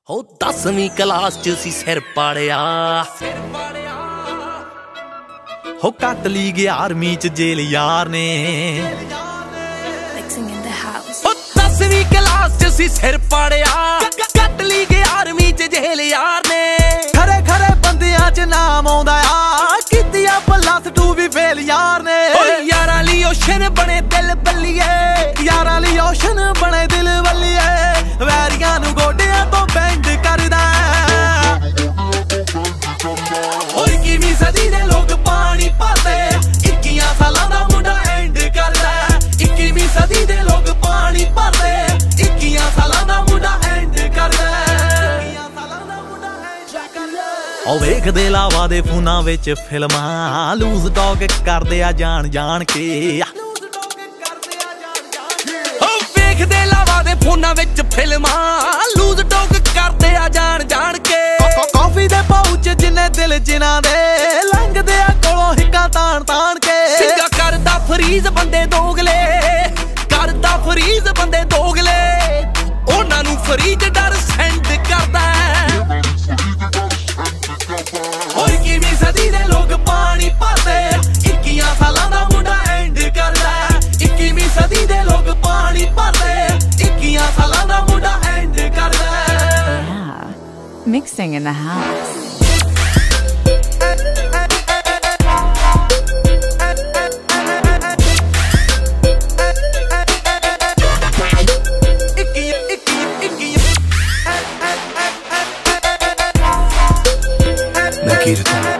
ਹੋ 10ਵੀਂ ਕਲਾਸ ਚ ਸੀ ਸਿਰ ਪਾੜਿਆ ਹੋ ਕੱਟ ਲਈ ਗਿਆ ਆਰਮੀ ਚ ਜੇਲ ਯਾਰ ਨੇ ਹੋ 10ਵੀਂ ਕਲਾਸ ਚ ਸੀ ਸਿਰ ਪਾੜਿਆ ਕੱਟ ਲਈ ਗਿਆ ਆਰਮੀ ਚ ਜੇਲ ਯਾਰ ਨੇ ਖਰੇ ਖਰੇ ਬੰਦਿਆਂ ਚ ਨਾਮ ਆਉਂਦਾ ਆ ਕੀਤੀਆਂ +2 ਵੀ ਫੇਲ ਯਾਰ ਨੇ ਓ ਯਾਰਾਂ ਲਈ ਓਸ਼ਨ ਬਣੇ ਦਿਲ ਬੱਲੀਏ ਯਾਰਾਂ ਲਈ ਓਸ਼ਨ ਬਣੇ ਦਿਲ ਬੱਲੀਏ ਵੈਰੀਆਂ ਨੂੰ ਗੋਡਿਆਂ ਤੋਂ ਬੈਂਡ ਕਰਦਾ ਓ 21ਵੀਂ ਸਦੀ ਦੇ ਲੋਕ ਪਾਣੀ ਭਰਦੇ 21 ਸਾਲਾਂ ਦਾ ਮੁੰਡਾ ਐਂਡ ਕਰਦਾ 21ਵੀਂ ਸਦੀ ਦੇ ਲੋਕ ਪਾਣੀ ਭਰਦੇ 21 ਸਾਲਾਂ ਦਾ ਮੁੰਡਾ ਐਂਡ ਕਰਦਾ ਓ ਵੇਖਦੇ ਲਾਵਾ ਦੇ ਫੋਨਾਂ ਵਿੱਚ ਫਿਲਮਾਂ ਲੂਜ਼ ਟਾਕ ਕਰਦੇ ਆ ਜਾਣ ਜਾਣ ਕੇ ਵੇਖਦੇ ਲਾਵਾ ਦੇ ਫੋਨਾਂ ਵਿੱਚ ਫਿਲਮਾਂ ਲੂਜ਼ ਟਾਕ ਕਰਦੇ ਆ ਜਾਣ ਜਾਣ ਕੇ ਕਾਫੀ ਦੇ ਪਾਉਚ ਜਿੰਨੇ ਦਿਲ ਜਿਨ੍ਹਾਂ ਦੇ ਲੰਘਦੇ ਆ ਕੋਲੋਂ ਹਿੱਕਾਂ ਤਾਣ ਤਾਣ ਕੇ ਸਿੱਧਾ ਕਰਦਾ ਫਰੀਜ਼ ਬੰਦੇ ਦੋਗਲੇ ਕਰਦਾ ਫਰੀਜ਼ ਬੰਦੇ ਦੋਗਲੇ ਉਹਨਾਂ ਨੂੰ ਫਰੀਜ਼ ਡਰ ਸੈਂਡ ਕਰਦਾ ਓ 21ਵੀਂ ਸਦੀ ਦੇ ਲੋਕ ਪਾਣੀ ਭਰਦੇ 21 ਸਾਲਾਂ ਦਾ ਮੁੰਡਾ ਐਂਡ ਕਰਦਾ 21ਵੀਂ ਸਦੀ ਦੇ ਲੋਕ ਪਾਣੀ ਭਰਦੇ 21 ਸਾਲਾਂ ਦਾ ਮੁੰਡਾ ਐਂਡ ਕਰਦਾ Mixing in the house. Nakirtan